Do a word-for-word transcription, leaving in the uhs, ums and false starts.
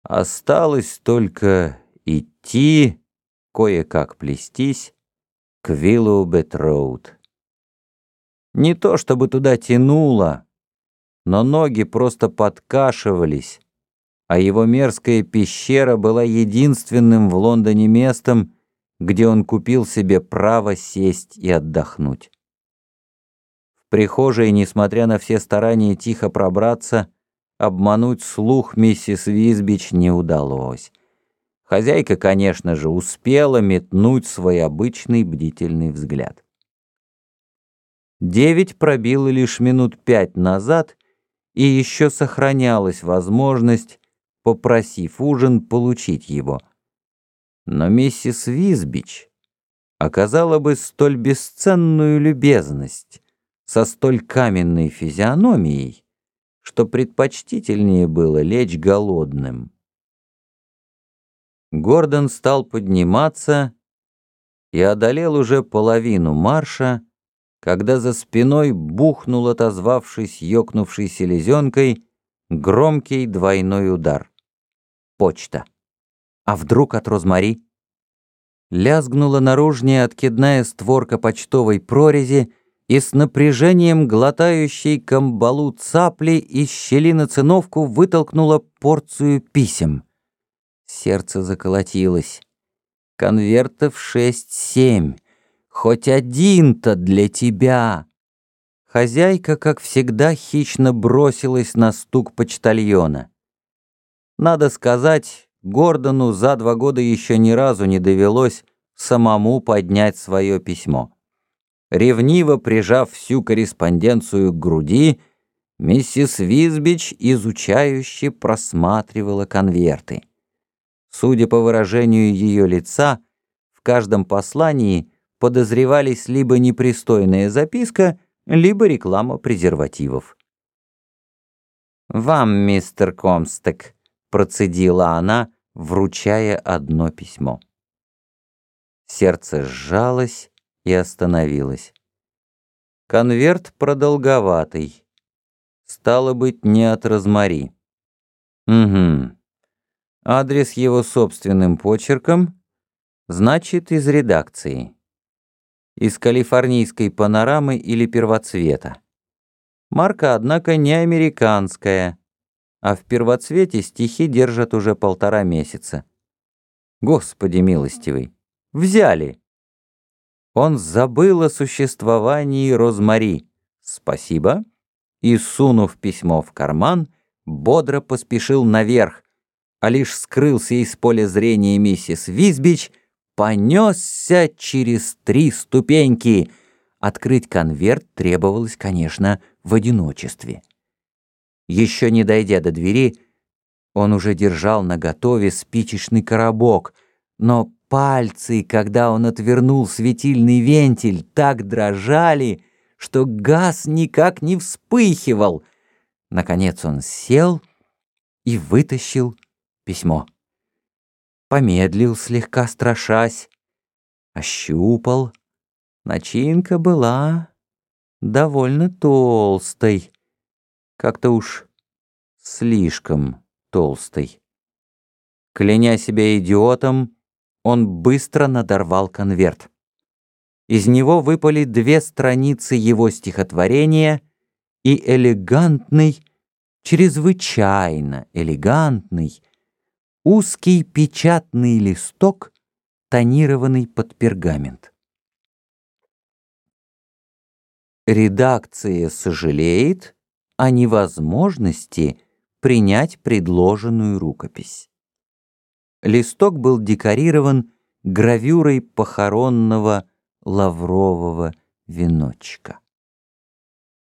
Осталось только идти, кое-как плестись к Виллоубет-роуд. Не то чтобы туда тянуло, но ноги просто подкашивались, а его мерзкая пещера была единственным в Лондоне местом, где он купил себе право сесть и отдохнуть. В прихожей, несмотря на все старания тихо пробраться, обмануть слух миссис Визбич не удалось. Хозяйка, конечно же, успела метнуть свой обычный бдительный взгляд. Девять пробило лишь минут пять назад, и еще сохранялась возможность, попросив ужин, получить его. Но миссис Визбич оказала бы столь бесценную любезность со столь каменной физиономией, что предпочтительнее было лечь голодным. Гордон стал подниматься и одолел уже половину марша, когда за спиной бухнул, отозвавшись ёкнувшей селезенкой, громкий двойной удар. Почта. А вдруг от Розмари? Лязгнула наружная откидная створка почтовой прорези, и с напряжением глотающей камбалу цапли из щели на циновку вытолкнула порцию писем. Сердце заколотилось. Конвертов шесть-семь. Хоть один-то для тебя. Хозяйка, как всегда, хищно бросилась на стук почтальона. Надо сказать, Гордону за два года еще ни разу не довелось самому поднять свое письмо. Ревниво прижав всю корреспонденцию к груди, миссис Визбич изучающе просматривала конверты. Судя по выражению ее лица, в каждом послании подозревались либо непристойная записка, либо реклама презервативов. «Вам, мистер Комсток», — процедила она, вручая одно письмо. Сердце сжалось и остановилось. Конверт продолговатый. Стало быть, не от Розмари. Угу. Адрес его собственным почерком, значит, из редакции. Из калифорнийской панорамы или первоцвета. Марка, однако, не американская, а в первоцвете стихи держат уже полтора месяца. Господи милостивый, взяли! Он забыл о существовании Розмари. Спасибо. И, сунув письмо в карман, бодро поспешил наверх, а лишь скрылся из поля зрения миссис Визбич, понесся через три ступеньки. Открыть конверт требовалось, конечно, в одиночестве. Еще не дойдя до двери, он уже держал наготове спичечный коробок, но пальцы, когда он отвернул светильный вентиль, так дрожали, что газ никак не вспыхивал. Наконец он сел и вытащил письмо. Помедлил, слегка страшась, ощупал. Начинка была довольно толстой, как-то уж слишком толстой. Кляня себя идиотом, он быстро надорвал конверт. Из него выпали две страницы его стихотворения и элегантный, чрезвычайно элегантный, узкий печатный листок, тонированный под пергамент. Редакция сожалеет о невозможности принять предложенную рукопись. Листок был декорирован гравюрой похоронного лаврового веночка.